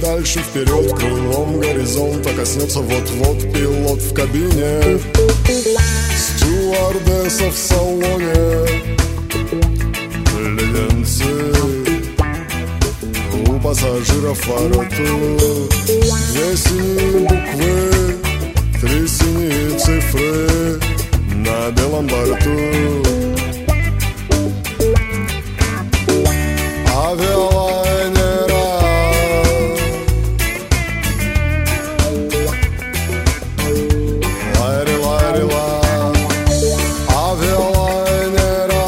дальше вперед, крылом горизонта коснется вот-вот пилот в кабине. Стюардесса в салоне, леденцы у пассажиров во рту. 2 синие буквы, 3 синие цифры на белом борту. Авиалайнера, лайри-лайри-ла, авиалайнера.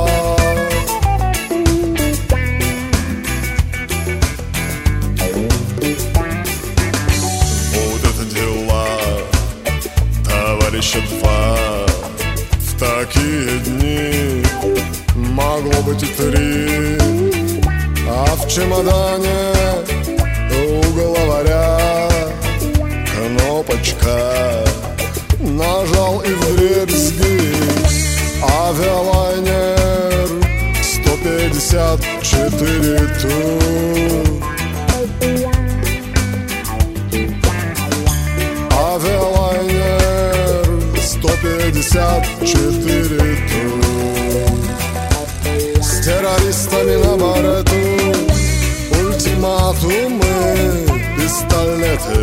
Вот это дела, товарища два. В такие дни могло быть и 3. А в чемодане у главаря кнопочка, нажал и вдребезги. Авиалайнер 154 ту. Авиалайнер 154 ту. С террористами на борту, ультиматумы, пистолеты.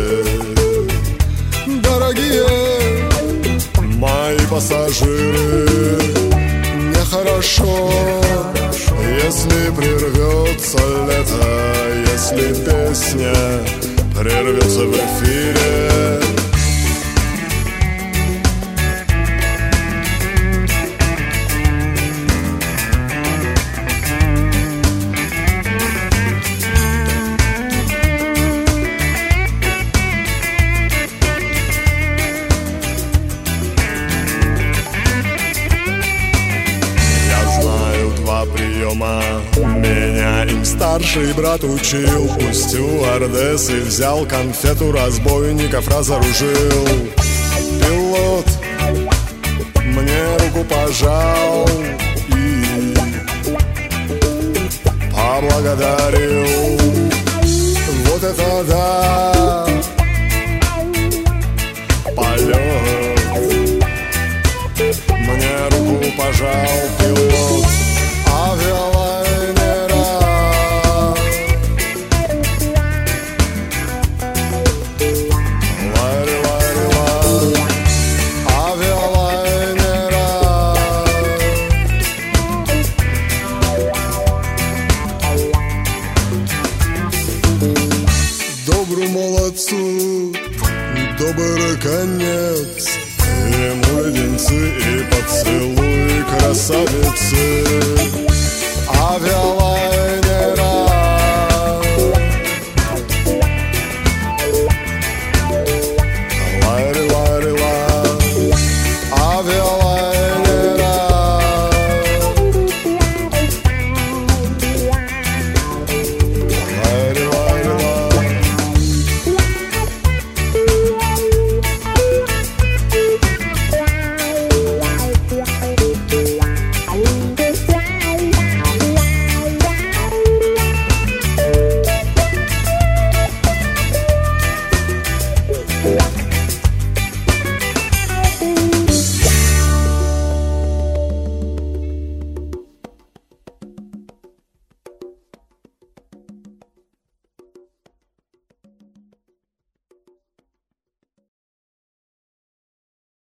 Дорогие мои пассажиры, нехорошо, если прервется лето, если песня прервется в эфире. Меня им старший брат учил. У стюардессы взял конфету, разбойников разоружил. Пилот мне руку пожал и поблагодарил. Вот это да, полет. Мне руку пожал пилот авиалайнера. Лайри-лайри-ла, авиалайнера. Добру молодцу добрый конец, ему леденцы и поцелуй красавицы. Авиалайнера.